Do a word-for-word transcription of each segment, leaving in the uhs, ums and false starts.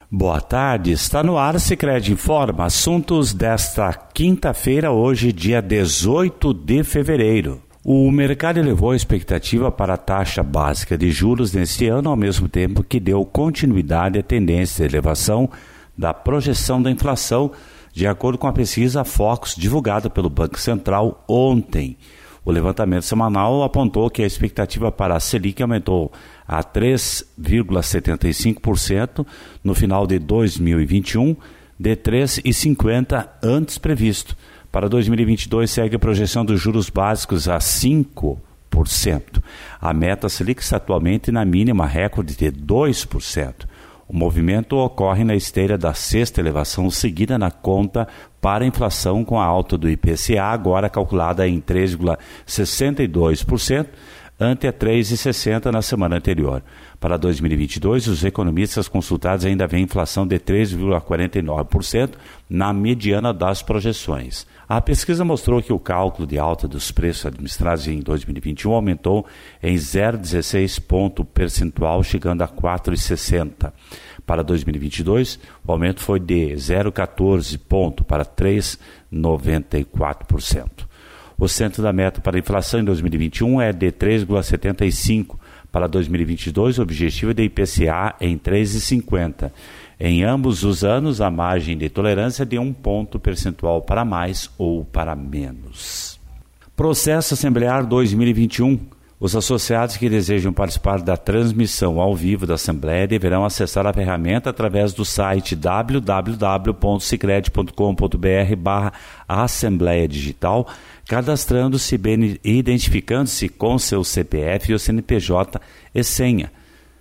Boa tarde, está no ar Sicredi Informa, assuntos desta quinta-feira, hoje dia dezoito de fevereiro. O mercado elevou a expectativa para a taxa básica de juros neste ano, ao mesmo tempo que deu continuidade à tendência de elevação da projeção da inflação, de acordo com a pesquisa Focus divulgada pelo Banco Central ontem. O levantamento semanal apontou que a expectativa para a Selic aumentou a três vírgula setenta e cinco por cento no final de dois mil e vinte e um, de três vírgula cinquenta por cento antes previsto. Para dois mil e vinte e dois, segue a projeção dos juros básicos a cinco por cento. A meta Selic está atualmente na mínima recorde de dois por cento. O movimento ocorre na esteira da sexta elevação seguida na conta para a inflação, com a alta do I P C A, agora calculada em três vírgula sessenta e dois por cento, ante a três vírgula sessenta por cento na semana anterior. Para dois mil e vinte e dois, os economistas consultados ainda veem inflação de três vírgula quarenta e nove por cento na mediana das projeções. A pesquisa mostrou que o cálculo de alta dos preços administrados em dois mil e vinte e um aumentou em zero vírgula dezesseis ponto percentual, chegando a quatro vírgula sessenta por cento. Para dois mil e vinte e dois, o aumento foi de zero vírgula quatorze ponto para três vírgula noventa e quatro por cento. O centro da meta para a inflação em dois mil e vinte e um é de três vírgula setenta e cinco por cento. Para dois mil e vinte e dois, o objetivo é de I P C A em três vírgula cinquenta por cento. Em ambos os anos, a margem de tolerância é de um ponto percentual para mais ou para menos. Processo Assemblear dois mil e vinte e um. Os associados que desejam participar da transmissão ao vivo da Assembleia deverão acessar a ferramenta através do site w w w ponto sicredi ponto com ponto b r barra Assembleia Digital, cadastrando-se e identificando-se com seu C P F e o C N P J e senha,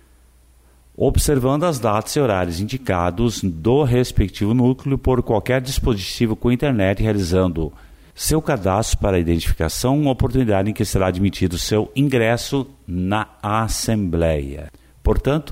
observando as datas e horários indicados do respectivo núcleo por qualquer dispositivo com internet, realizando seu cadastro para identificação, uma oportunidade em que será admitido seu ingresso na Assembleia. Portanto,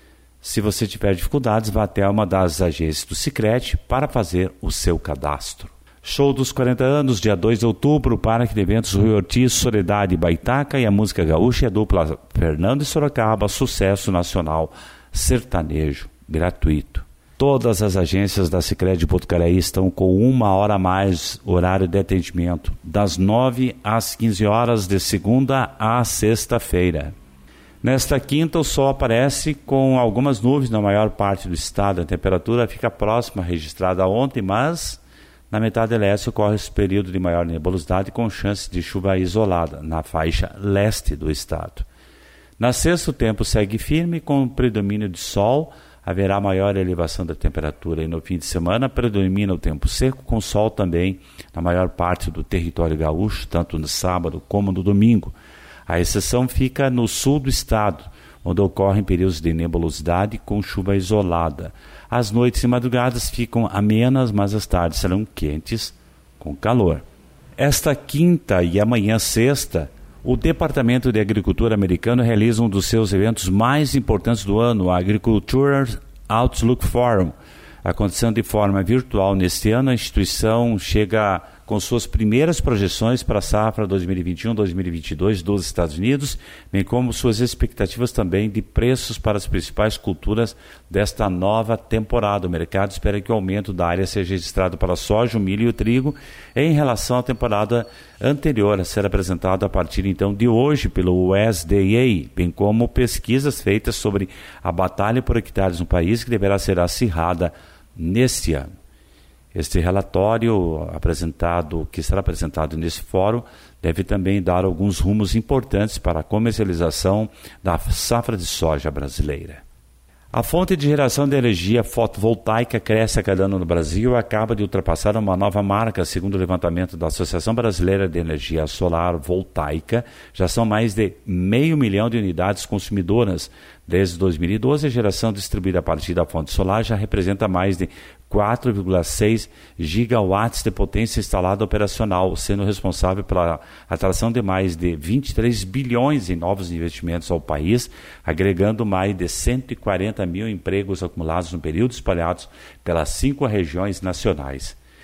se você tiver dificuldades, vá até uma das agências do Sicredi para fazer o seu cadastro. Show dos quarenta anos, dia dois de outubro, Parque de Eventos Rui Ortiz, Soledade e Baitaca, e a música gaúcha e a dupla Fernando e Sorocaba, sucesso nacional sertanejo, gratuito. Todas as agências da Sicredi Botucaraí estão com uma hora a mais horário de atendimento, das nove às quinze horas, de segunda a sexta-feira. Nesta quinta, o sol aparece com algumas nuvens na maior parte do estado. A temperatura fica próxima, registrada ontem, mas na metade leste ocorre esse período de maior nebulosidade com chance de chuva isolada na faixa leste do estado. Na sexta, o tempo segue firme com predomínio de sol. Haverá maior elevação da temperatura e no fim de semana predomina o tempo seco, com sol também na maior parte do território gaúcho, tanto no sábado como no domingo. A exceção fica no sul do estado, onde ocorrem períodos de nebulosidade com chuva isolada. As noites e madrugadas ficam amenas, mas as tardes serão quentes, com calor. Esta quinta e amanhã sexta, o Departamento de Agricultura americano realiza um dos seus eventos mais importantes do ano, a Agriculture Outlook Forum. Acontecendo de forma virtual neste ano, a instituição chega com suas primeiras projeções para a safra dois mil e vinte e um dois mil e vinte e dois dos Estados Unidos, bem como suas expectativas também de preços para as principais culturas desta nova temporada. O mercado espera que o aumento da área seja registrado para a soja, o milho e o trigo em relação à temporada anterior, a ser apresentado a partir então de hoje pelo U S D A, bem como pesquisas feitas sobre a batalha por hectares no país, que deverá ser acirrada neste ano. Este relatório apresentado, que será apresentado nesse fórum, deve também dar alguns rumos importantes para a comercialização da safra de soja brasileira. A fonte de geração de energia fotovoltaica cresce a cada ano no Brasil e acaba de ultrapassar uma nova marca, segundo o levantamento da Associação Brasileira de Energia Solar Voltaica. Já são mais de meio milhão de unidades consumidoras. Desde dois mil e doze, a geração distribuída a partir da fonte solar já representa mais de quatro vírgula seis gigawatts de potência instalada operacional, sendo responsável pela atração de mais de vinte e três bilhões em novos investimentos ao país, agregando mais de cento e quarenta mil empregos acumulados no período, espalhados pelas cinco regiões nacionais.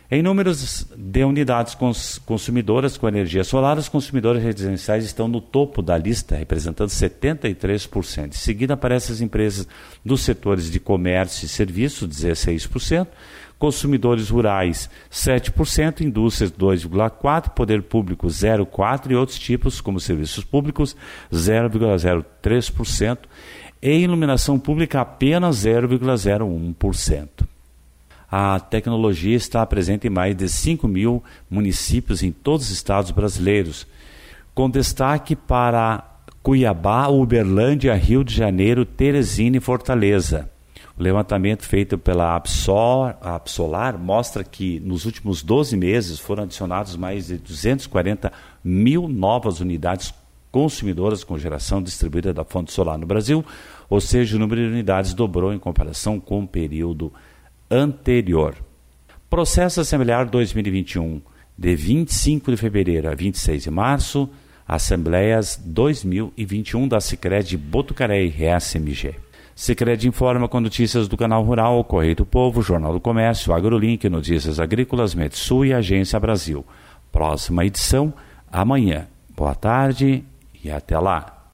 Em números de unidades cons- consumidoras com energia solar, os consumidores residenciais estão no topo da lista, representando setenta e três por cento. Em seguida, aparecem as empresas dos setores de comércio e serviços, dezesseis por cento, consumidores rurais, sete por cento, indústrias, dois vírgula quatro por cento, poder público, zero vírgula quatro por cento e outros tipos, como serviços públicos, zero vírgula zero três por cento, e iluminação pública, apenas zero vírgula zero um por cento. A tecnologia está presente em mais de cinco mil municípios em todos os estados brasileiros, com destaque para Cuiabá, Uberlândia, Rio de Janeiro, Teresina e Fortaleza. O levantamento feito pela Absol, Absolar mostra que nos últimos doze meses foram adicionados mais de duzentos e quarenta mil novas unidades consumidoras com geração distribuída da fonte solar no Brasil, ou seja, o número de unidades dobrou em comparação com o período anterior. Processo Assemblear dois mil e vinte e um, de vinte e cinco de fevereiro a vinte e seis de março, Assembleias dois mil e vinte e um da Sicredi Botucatu S M G. Sicredi informa com notícias do Canal Rural, o Correio do Povo, Jornal do Comércio, AgroLink, Notícias Agrícolas, Metsul e Agência Brasil. Próxima edição, amanhã. Boa tarde e até lá.